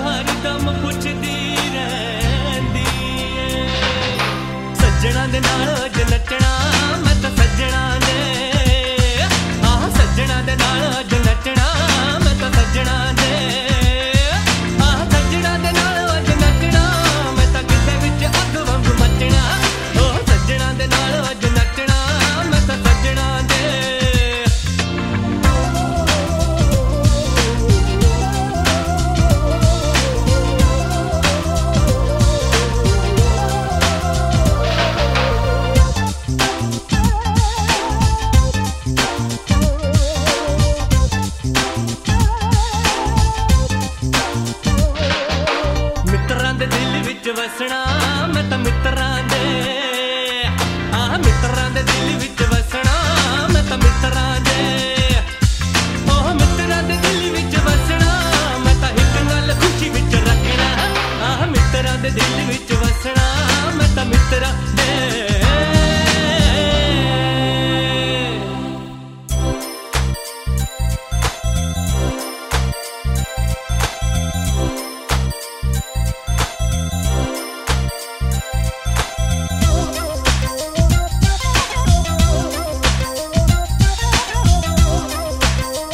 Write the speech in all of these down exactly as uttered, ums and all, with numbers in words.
हर दम पुछदी रहंदी ए सज्जणा दे नाल अज नचना मैं तां सज्जणा दे आह सज्जणा दे नाल अज नचना मैं तां सज्जणा दे आह सज्जणा दे नाल अज नचना मैं तां किसे विच अग वांग मचना ओह सज्जणा दे नाल अज नचना मैं तां सज्जणा दे वसना मैं तां मित्रां दे आह मित्रां दे दिल विच वसना मैं तां मित्रां दे ओह मित्रां दे दिल विच वसना मैं तां इक गल खुशी विच रखना आह मित्रां दे दिल विच वसना मैं तां मित्रां दे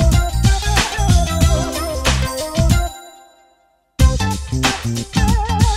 Oh